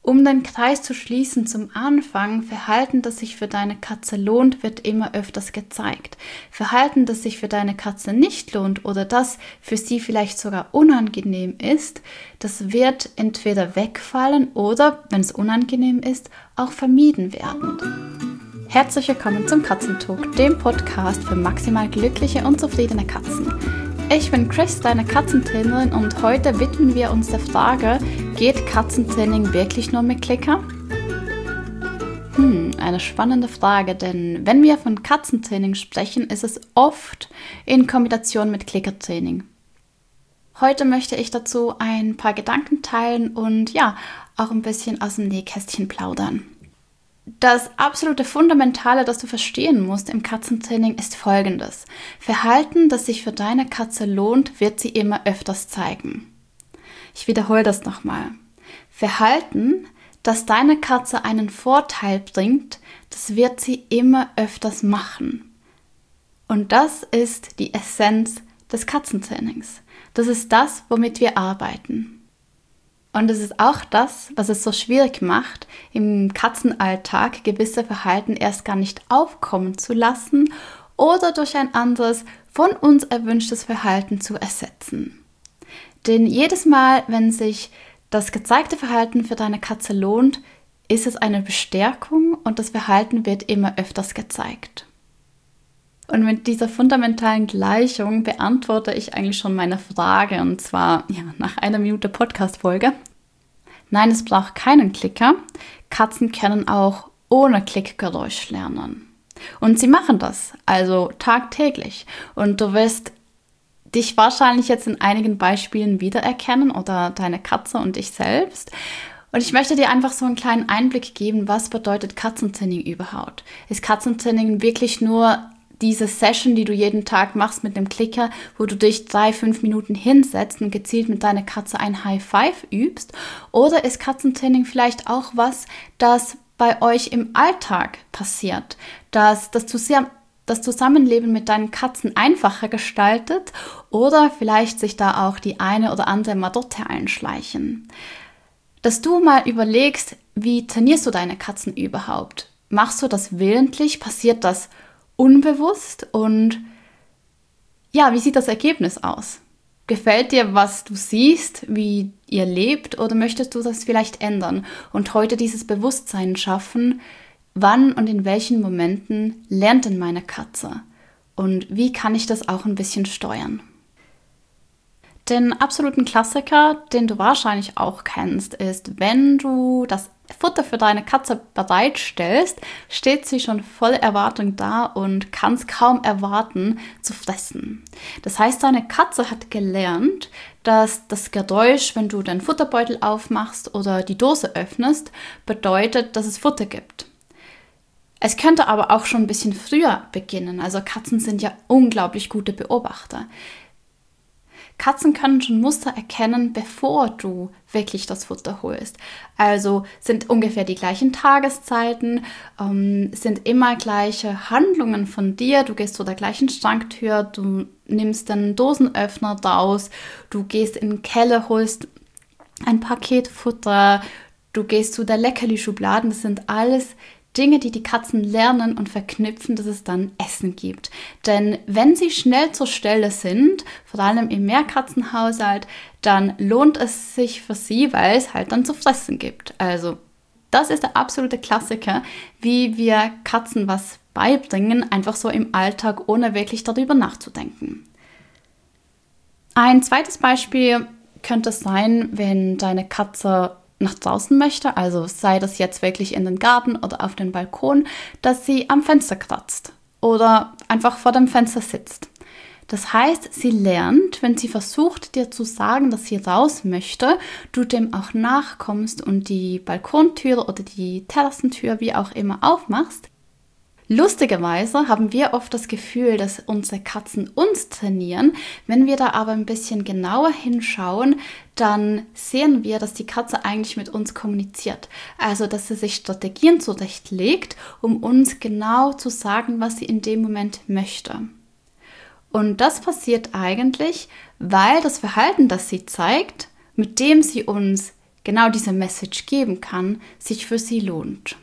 Um den Kreis zu schließen zum Anfang, Verhalten, das sich für deine Katze lohnt, wird immer öfters gezeigt. Verhalten, das sich für deine Katze nicht lohnt oder das für sie vielleicht sogar unangenehm ist, das wird entweder wegfallen oder, wenn es unangenehm ist, auch vermieden werden. Herzlich willkommen zum Katzentalk, dem Podcast für maximal glückliche und zufriedene Katzen. Ich bin Chris, deine Katzentrainerin, und heute widmen wir uns der Frage, geht Katzentraining wirklich nur mit Klicker? Eine spannende Frage, denn wenn wir von Katzentraining sprechen, ist es oft in Kombination mit Klickertraining. Heute möchte ich dazu ein paar Gedanken teilen und auch ein bisschen aus dem Nähkästchen plaudern. Das absolute Fundamentale, das du verstehen musst im Katzentraining, ist Folgendes. Verhalten, das sich für deine Katze lohnt, wird sie immer öfters zeigen. Ich wiederhole das nochmal. Verhalten, das deine Katze einen Vorteil bringt, das wird sie immer öfters machen. Und das ist die Essenz des Katzentrainings. Das ist das, womit wir arbeiten. Und es ist auch das, was es so schwierig macht, im Katzenalltag gewisse Verhalten erst gar nicht aufkommen zu lassen oder durch ein anderes, von uns erwünschtes Verhalten zu ersetzen. Denn jedes Mal, wenn sich das gezeigte Verhalten für deine Katze lohnt, ist es eine Bestärkung und das Verhalten wird immer öfters gezeigt. Und mit dieser fundamentalen Gleichung beantworte ich eigentlich schon meine Frage, und zwar nach einer Minute Podcast-Folge. Nein, es braucht keinen Klicker. Katzen können auch ohne Klickgeräusch lernen. Und sie machen das, also tagtäglich. Und du wirst dich wahrscheinlich jetzt in einigen Beispielen wiedererkennen oder deine Katze und dich selbst. Und ich möchte dir einfach so einen kleinen Einblick geben, was bedeutet Katzentraining überhaupt? Ist Katzentraining wirklich nur diese Session, die du jeden Tag machst mit dem Klicker, wo du dich 3-5 Minuten hinsetzt und gezielt mit deiner Katze ein High Five übst? Oder ist Katzentraining vielleicht auch was, das bei euch im Alltag passiert, das Zusammenleben mit deinen Katzen einfacher gestaltet oder vielleicht sich da auch die eine oder andere Marotte einschleichen? Dass du mal überlegst, wie trainierst du deine Katzen überhaupt? Machst du das willentlich? Passiert das unbewusst? Und wie sieht das Ergebnis aus? Gefällt dir, was du siehst, wie ihr lebt, oder möchtest du das vielleicht ändern und heute dieses Bewusstsein schaffen, wann und in welchen Momenten lernt denn meine Katze? Und wie kann ich das auch ein bisschen steuern? Den absoluten Klassiker, den du wahrscheinlich auch kennst, ist, wenn du das Futter für deine Katze bereitstellst, steht sie schon voller Erwartung da und kann es kaum erwarten zu fressen. Das heißt, deine Katze hat gelernt, dass das Geräusch, wenn du den Futterbeutel aufmachst oder die Dose öffnest, bedeutet, dass es Futter gibt. Es könnte aber auch schon ein bisschen früher beginnen. Also Katzen sind ja unglaublich gute Beobachter. Katzen können schon Muster erkennen, bevor du wirklich das Futter holst. Also sind ungefähr die gleichen Tageszeiten, sind immer gleiche Handlungen von dir. Du gehst zu der gleichen Schranktür, du nimmst den Dosenöffner raus, du gehst in den Keller, holst ein Paket Futter, du gehst zu der Leckerli-Schubladen. Das sind alles Dinge, die Katzen lernen und verknüpfen, dass es dann Essen gibt. Denn wenn sie schnell zur Stelle sind, vor allem im Mehrkatzenhaushalt, dann lohnt es sich für sie, weil es halt dann zu fressen gibt. Also das ist der absolute Klassiker, wie wir Katzen was beibringen, einfach so im Alltag, ohne wirklich darüber nachzudenken. Ein zweites Beispiel könnte sein, wenn deine Katze nach draußen möchte, also sei das jetzt wirklich in den Garten oder auf den Balkon, dass sie am Fenster kratzt oder einfach vor dem Fenster sitzt. Das heißt, sie lernt, wenn sie versucht, dir zu sagen, dass sie raus möchte, du dem auch nachkommst und die Balkontür oder die Terrassentür, wie auch immer, aufmachst. Lustigerweise haben wir oft das Gefühl, dass unsere Katzen uns trainieren. Wenn wir da aber ein bisschen genauer hinschauen, dann sehen wir, dass die Katze eigentlich mit uns kommuniziert. Also, dass sie sich Strategien zurechtlegt, um uns genau zu sagen, was sie in dem Moment möchte. Und das passiert eigentlich, weil das Verhalten, das sie zeigt, mit dem sie uns genau diese Message geben kann, sich für sie lohnt.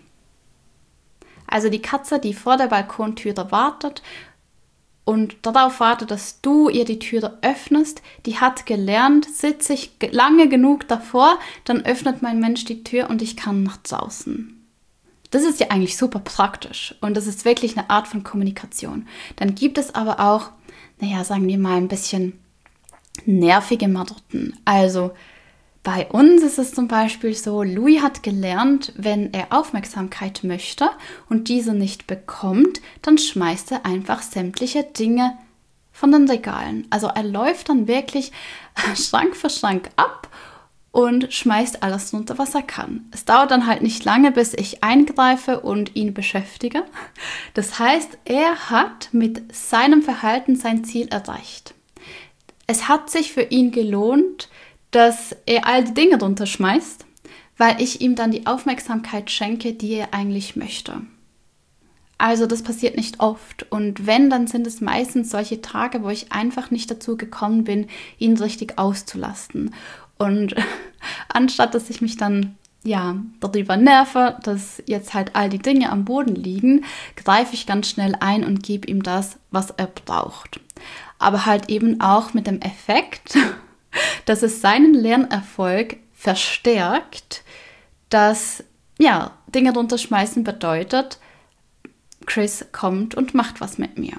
Also die Katze, die vor der Balkontüre wartet und darauf wartet, dass du ihr die Türe öffnest, die hat gelernt, sitze ich lange genug davor, dann öffnet mein Mensch die Tür und ich kann nach draußen. Das ist ja eigentlich super praktisch und das ist wirklich eine Art von Kommunikation. Dann gibt es aber auch, sagen wir mal ein bisschen nervige Marotten. Also bei uns ist es zum Beispiel so, Louis hat gelernt, wenn er Aufmerksamkeit möchte und diese nicht bekommt, dann schmeißt er einfach sämtliche Dinge von den Regalen. Also er läuft dann wirklich Schrank für Schrank ab und schmeißt alles runter, was er kann. Es dauert dann halt nicht lange, bis ich eingreife und ihn beschäftige. Das heißt, er hat mit seinem Verhalten sein Ziel erreicht. Es hat sich für ihn gelohnt, dass er all die Dinge drunter schmeißt, weil ich ihm dann die Aufmerksamkeit schenke, die er eigentlich möchte. Also das passiert nicht oft und wenn, dann sind es meistens solche Tage, wo ich einfach nicht dazu gekommen bin, ihn richtig auszulasten. Und anstatt, dass ich mich dann darüber nerve, dass jetzt halt all die Dinge am Boden liegen, greife ich ganz schnell ein und gebe ihm das, was er braucht. Aber halt eben auch mit dem Effekt, dass es seinen Lernerfolg verstärkt, dass Dinge runterschmeißen bedeutet, Chris kommt und macht was mit mir.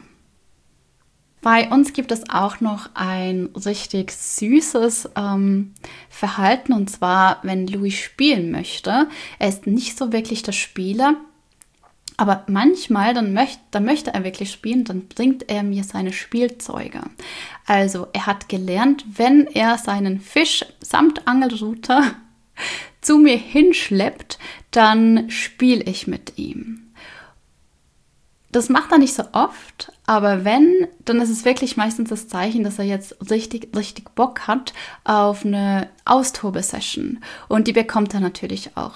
Bei uns gibt es auch noch ein richtig süßes Verhalten, und zwar, wenn Louis spielen möchte. Er ist nicht so wirklich der Spieler, aber manchmal, dann möchte er wirklich spielen, dann bringt er mir seine Spielzeuge. Also er hat gelernt, wenn er seinen Fisch samt Angelrute zu mir hinschleppt, dann spiele ich mit ihm. Das macht er nicht so oft, aber wenn, dann ist es wirklich meistens das Zeichen, dass er jetzt richtig, richtig Bock hat auf eine Austobesession. Und die bekommt er natürlich auch.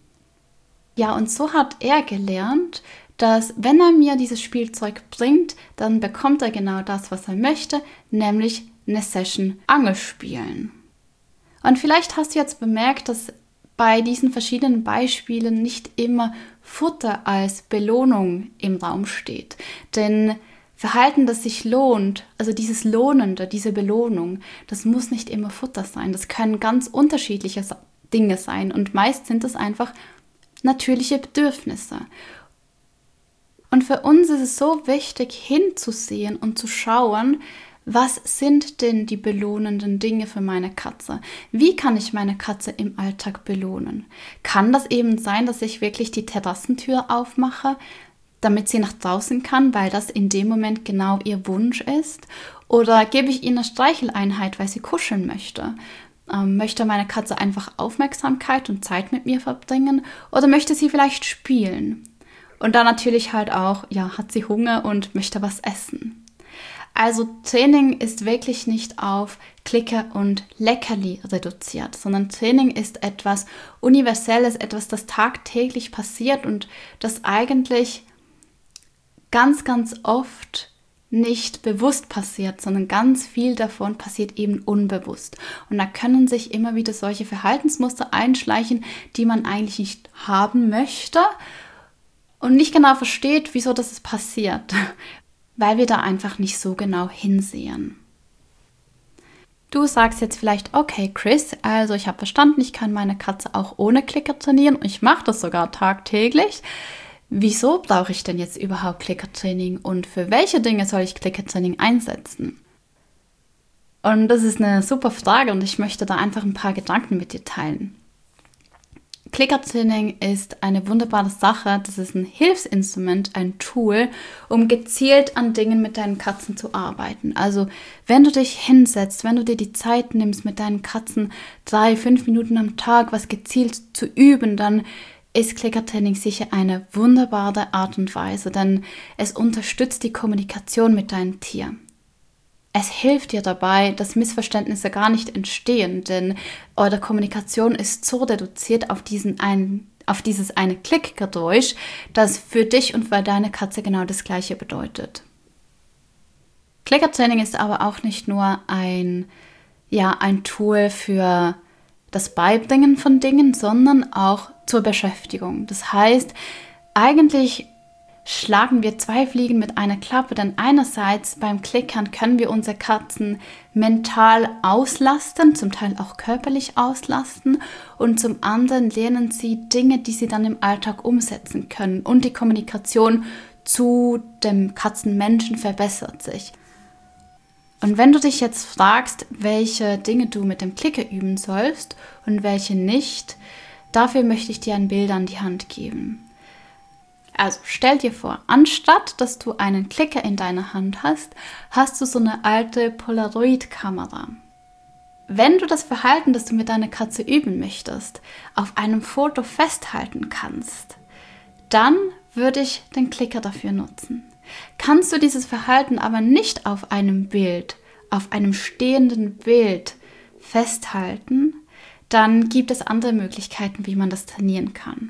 Ja, und so hat er gelernt, dass wenn er mir dieses Spielzeug bringt, dann bekommt er genau das, was er möchte, nämlich eine Session Angelspielen. Und vielleicht hast du jetzt bemerkt, dass bei diesen verschiedenen Beispielen nicht immer Futter als Belohnung im Raum steht. Denn Verhalten, das sich lohnt, also dieses Lohnende, diese Belohnung, das muss nicht immer Futter sein. Das können ganz unterschiedliche Dinge sein und meist sind es einfach natürliche Bedürfnisse. Und für uns ist es so wichtig, hinzusehen und zu schauen, was sind denn die belohnenden Dinge für meine Katze? Wie kann ich meine Katze im Alltag belohnen? Kann das eben sein, dass ich wirklich die Terrassentür aufmache, damit sie nach draußen kann, weil das in dem Moment genau ihr Wunsch ist? Oder gebe ich ihr eine Streicheleinheit, weil sie kuscheln möchte? Möchte meine Katze einfach Aufmerksamkeit und Zeit mit mir verbringen? Oder möchte sie vielleicht spielen? Und dann natürlich halt auch, hat sie Hunger und möchte was essen? Also Training ist wirklich nicht auf Clicker und Leckerli reduziert, sondern Training ist etwas Universelles, etwas, das tagtäglich passiert und das eigentlich ganz, ganz oft nicht bewusst passiert, sondern ganz viel davon passiert eben unbewusst. Und da können sich immer wieder solche Verhaltensmuster einschleichen, die man eigentlich nicht haben möchte und nicht genau versteht, wieso das passiert. Weil wir da einfach nicht so genau hinsehen. Du sagst jetzt vielleicht, okay Chris, also ich habe verstanden, ich kann meine Katze auch ohne Clicker trainieren und ich mache das sogar tagtäglich. Wieso brauche ich denn jetzt überhaupt Clicker-Training und für welche Dinge soll ich Clicker-Training einsetzen? Und das ist eine super Frage und ich möchte da einfach ein paar Gedanken mit dir teilen. Clicker-Training ist eine wunderbare Sache. Das ist ein Hilfsinstrument, ein Tool, um gezielt an Dingen mit deinen Katzen zu arbeiten. Also wenn du dich hinsetzt, wenn du dir die Zeit nimmst, mit deinen Katzen 3-5 Minuten am Tag was gezielt zu üben, dann ist Clicker-Training sicher eine wunderbare Art und Weise, denn es unterstützt die Kommunikation mit deinem Tier. Es hilft dir dabei, dass Missverständnisse gar nicht entstehen, denn eure Kommunikation ist so reduziert auf dieses eine Klickgeräusch, das für dich und für deine Katze genau das Gleiche bedeutet. Clicker-Training ist aber auch nicht nur ein Tool für das Beibringen von Dingen, sondern auch zur Beschäftigung. Das heißt, eigentlich schlagen wir 2 Fliegen mit einer Klappe, denn einerseits beim Klickern können wir unsere Katzen mental auslasten, zum Teil auch körperlich auslasten, und zum anderen lernen sie Dinge, die sie dann im Alltag umsetzen können, und die Kommunikation zu dem Katzenmenschen verbessert sich. Und wenn du dich jetzt fragst, welche Dinge du mit dem Klicker üben sollst und welche nicht, dafür möchte ich dir ein Bild an die Hand geben. Also stell dir vor, anstatt dass du einen Klicker in deiner Hand hast, hast du so eine alte Polaroid-Kamera. Wenn du das Verhalten, das du mit deiner Katze üben möchtest, auf einem Foto festhalten kannst, dann würde ich den Klicker dafür nutzen. Kannst du dieses Verhalten aber nicht auf einem Bild, auf einem stehenden Bild festhalten, dann gibt es andere Möglichkeiten, wie man das trainieren kann.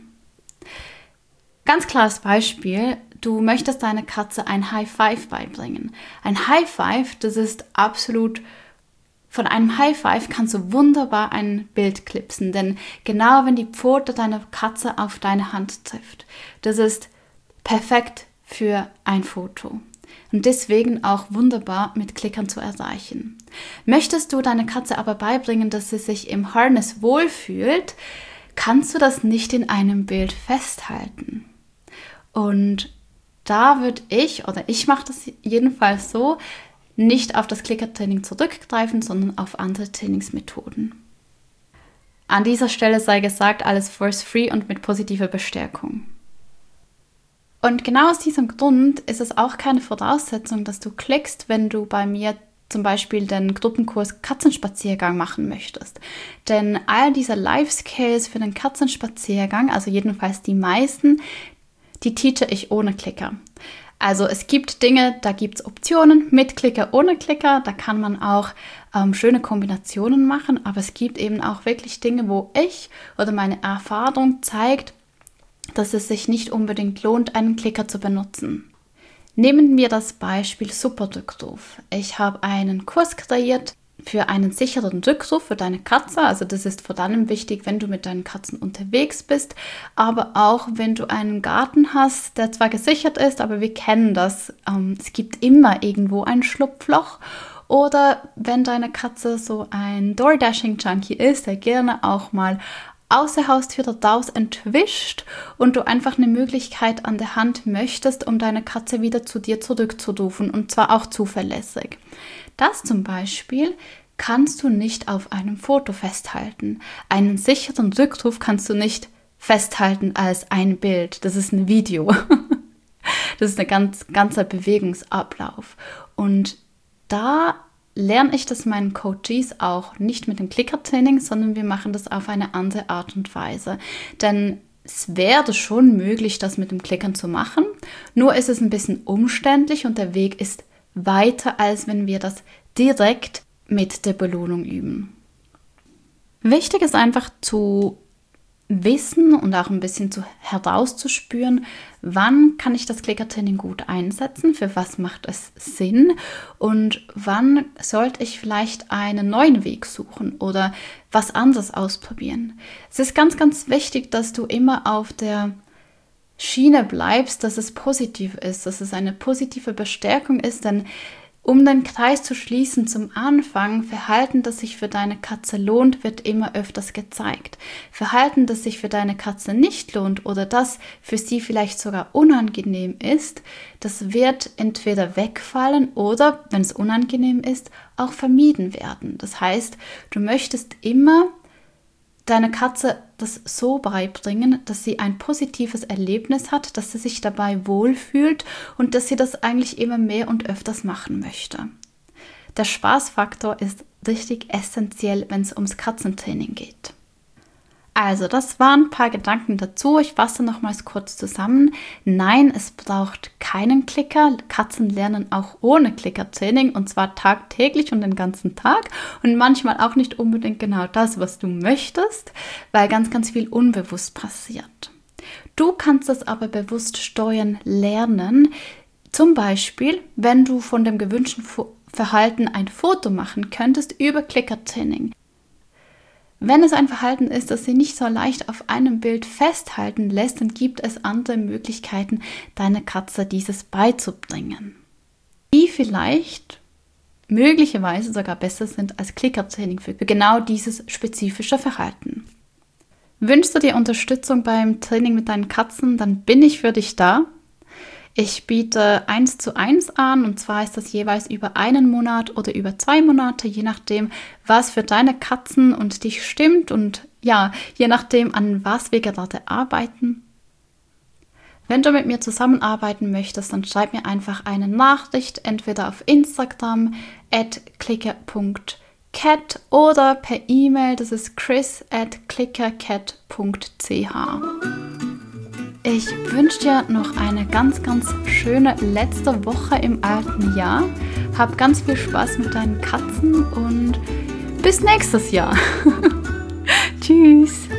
Ganz klares Beispiel, du möchtest deiner Katze ein High Five beibringen. Ein High Five, das ist absolut, von einem High Five kannst du wunderbar ein Bild klipsen, denn genau wenn die Pfote deiner Katze auf deine Hand trifft, das ist perfekt für ein Foto. Und deswegen auch wunderbar mit Klickern zu erreichen. Möchtest du deiner Katze aber beibringen, dass sie sich im Harness wohlfühlt, kannst du das nicht in einem Bild festhalten. Und da würde ich mache das jedenfalls so, nicht auf das Klickertraining zurückgreifen, sondern auf andere Trainingsmethoden. An dieser Stelle sei gesagt, alles force-free und mit positiver Bestärkung. Und genau aus diesem Grund ist es auch keine Voraussetzung, dass du klickst, wenn du bei mir zum Beispiel den Gruppenkurs Katzenspaziergang machen möchtest. Denn all diese Life-Skills für den Katzenspaziergang, also jedenfalls die meisten, die teache ich ohne Klicker. Also es gibt Dinge, da gibt es Optionen mit Klicker, ohne Klicker. Da kann man auch schöne Kombinationen machen. Aber es gibt eben auch wirklich Dinge, wo ich oder meine Erfahrung zeigt, dass es sich nicht unbedingt lohnt, einen Klicker zu benutzen. Nehmen wir das Beispiel Superrückruf. Ich habe einen Kurs kreiert für einen sicheren Rückruf für deine Katze. Also das ist vor allem wichtig, wenn du mit deinen Katzen unterwegs bist, aber auch wenn du einen Garten hast, der zwar gesichert ist, aber wir kennen das. Es gibt immer irgendwo ein Schlupfloch. Oder wenn deine Katze so ein Door-Dashing-Junkie ist, der gerne auch mal aus der Haustür raus entwischt und du einfach eine Möglichkeit an der Hand möchtest, um deine Katze wieder zu dir zurückzurufen, und zwar auch zuverlässig. Das zum Beispiel kannst du nicht auf einem Foto festhalten. Einen sicheren Rückruf kannst du nicht festhalten als ein Bild. Das ist ein Video. Das ist ein ganzer Bewegungsablauf. Und da lerne ich das meinen Coaches auch nicht mit dem Klickertraining, sondern wir machen das auf eine andere Art und Weise. Denn es wäre schon möglich, das mit dem Klickern zu machen, nur ist es ein bisschen umständlich und der Weg ist weiter, als wenn wir das direkt mit der Belohnung üben. Wichtig ist einfach zu wissen und auch ein bisschen herauszuspüren, wann kann ich das Klickertraining gut einsetzen, für was macht es Sinn und wann sollte ich vielleicht einen neuen Weg suchen oder was anderes ausprobieren. Es ist ganz, ganz wichtig, dass du immer auf der Schiene bleibst, dass es positiv ist, dass es eine positive Bestärkung ist, denn um den Kreis zu schließen zum Anfang, Verhalten, das sich für deine Katze lohnt, wird immer öfters gezeigt. Verhalten, das sich für deine Katze nicht lohnt oder das für sie vielleicht sogar unangenehm ist, das wird entweder wegfallen oder, wenn es unangenehm ist, auch vermieden werden. Das heißt, du möchtest immer deiner Katze das so beibringen, dass sie ein positives Erlebnis hat, dass sie sich dabei wohlfühlt und dass sie das eigentlich immer mehr und öfters machen möchte. Der Spaßfaktor ist richtig essentiell, wenn es ums Katzentraining geht. Also, das waren ein paar Gedanken dazu. Ich fasse nochmals kurz zusammen. Nein, es braucht keinen Klicker. Katzen lernen auch ohne Klickertraining und zwar tagtäglich und den ganzen Tag und manchmal auch nicht unbedingt genau das, was du möchtest, weil ganz, ganz viel unbewusst passiert. Du kannst es aber bewusst steuern lernen. Zum Beispiel, wenn du von dem gewünschten Verhalten ein Foto machen könntest über Klickertraining. Wenn es ein Verhalten ist, das sich nicht so leicht auf einem Bild festhalten lässt, dann gibt es andere Möglichkeiten, deiner Katze dieses beizubringen, die vielleicht möglicherweise sogar besser sind als Klickertraining für genau dieses spezifische Verhalten. Wünschst du dir Unterstützung beim Training mit deinen Katzen, dann bin ich für dich da. Ich biete 1:1 an, und zwar ist das jeweils über einen Monat oder über 2 Monate, je nachdem, was für deine Katzen und dich stimmt und ja, je nachdem, an was wir gerade arbeiten. Wenn du mit mir zusammenarbeiten möchtest, dann schreib mir einfach eine Nachricht, entweder auf Instagram @clicker.cat oder per E-Mail, das ist chris@clickercat.ch. Ich wünsche dir noch eine ganz, ganz schöne letzte Woche im alten Jahr. Hab ganz viel Spaß mit deinen Katzen und bis nächstes Jahr. Tschüss.